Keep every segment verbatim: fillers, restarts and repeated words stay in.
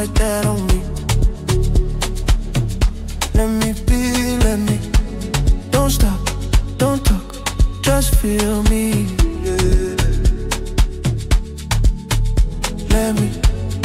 like that on me. Let me be, let me. Don't stop, don't talk, just feel me. Yeah. Let me.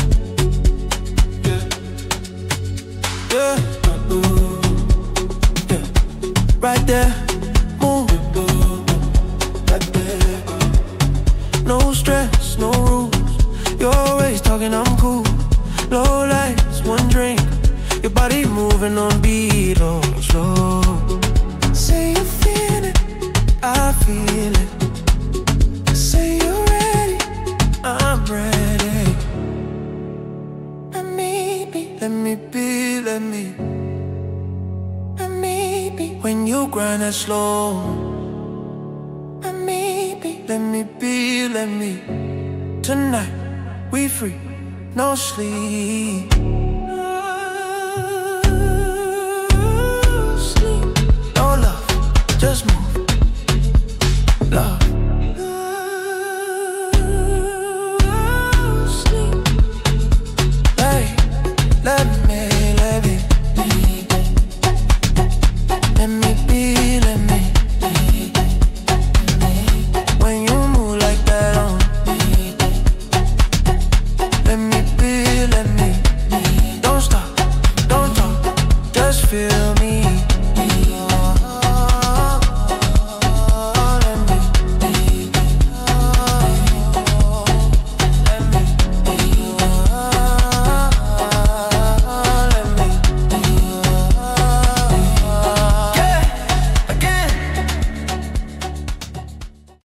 Yeah. Yeah. Uh-oh. Yeah. Right there. Move. Right there. No stress, no rules. You're always talking, I'm cool. Low lights, one drink. Your body moving on beat, oh, slow. Say you feel it, I feel it. Say you're ready, I'm ready. Let me be, let me be, let me. Let me be. When you grind that slow. Let me be, let me be, let me. Tonight, we free, no sleep. Just move, love.